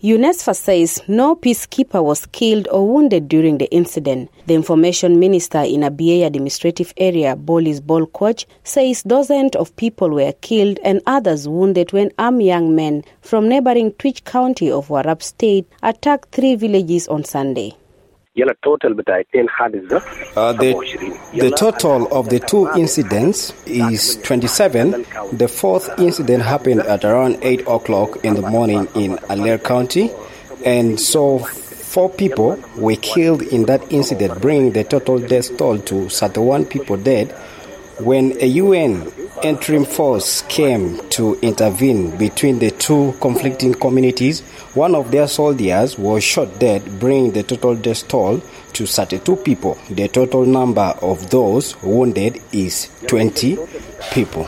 UNESFA says no peacekeeper was killed or wounded during the incident. The information minister in Abyei administrative area, Bolis Bolquach, says dozens of people were killed and others wounded when armed young men from neighboring Twitch County of Warrap State attacked 3 villages on Sunday. The total of the 2 incidents is 27. The 4th incident happened at around 8 o'clock in the morning in Aler County, and so 4 people were killed in that incident, bringing the total death toll to 31 people dead. When a UN interim force came to intervene between the 2 conflicting communities, one of their soldiers was shot dead, bringing the total death toll to 32 people. The total number of those wounded is 20 people.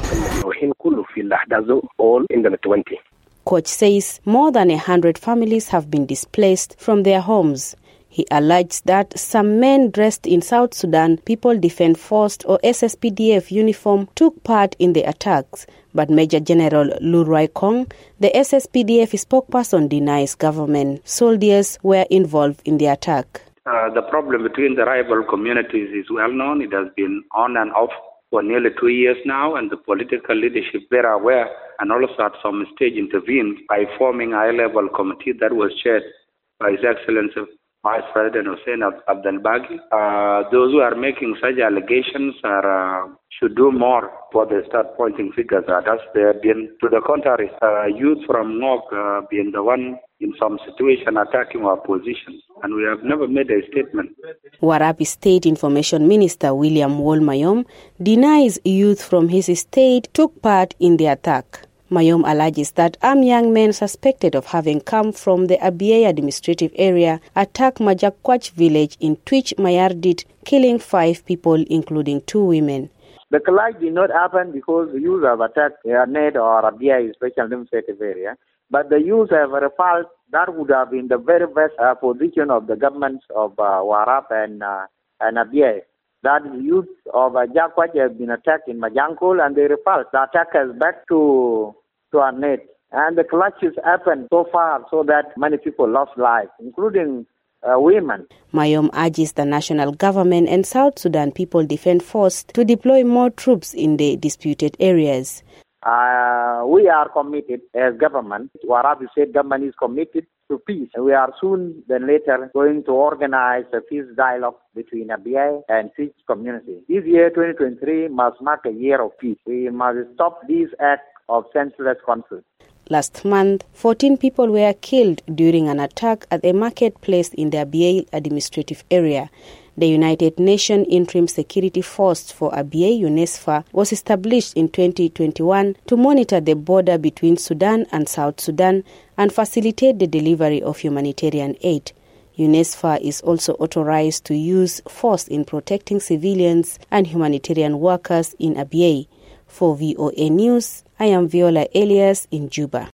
All in the 20. Coach says more than 100 families have been displaced from their homes. He alleged that some men dressed in South Sudan People Defense Force or SSPDF uniform took part in the attacks, but Major General Lu Rai Kong, the SSPDF spokesperson, denies government soldiers were involved in the attack. The problem between the rival communities is well known. It has been on and off for nearly 2 years now, and the political leadership very aware and also at some stage intervened by forming a high-level committee that was chaired by His Excellency Vice President Hussein Abdelbagi. Those who are making such allegations should do more before they start pointing fingers at us. They have been, to the contrary, youth from North being the one in some situation attacking our position, and we have never made a statement. Warrap State Information Minister William Wol Mayom denies youth from his state took part in the attack. Mayom alleges that armed young men suspected of having come from the Abyei administrative area attacked Majakwach village in Twitch Mayardit, killing 5 people, including 2 women. The clash did not happen because the youth have attacked Ned or Abyei special administrative area, but the youth have repulsed. That would have been the very best position of the governments of Warrap and Abyei. That youth of Jakwach have been attacked in Majankol and they repulsed the attackers back to Arnett. And the clashes happened so far so that many people lost lives, including women. Mayom urges the national government and South Sudan People Defense Force to deploy more troops in the disputed areas. We are committed as government. Warrap State government is committed to peace. We are soon then later going to organize a peace dialogue between Abyei and Twitch community. This year, 2023, must mark a year of peace. We must stop these acts of senseless conflict. Last month, 14 people were killed during an attack at a marketplace in the Abyei administrative area. The United Nations Interim Security Force for Abyei, UNESFA, was established in 2021 to monitor the border between Sudan and South Sudan and facilitate the delivery of humanitarian aid. UNESFA is also authorized to use force in protecting civilians and humanitarian workers in Abyei. For VOA News, I am Viola Elias in Juba.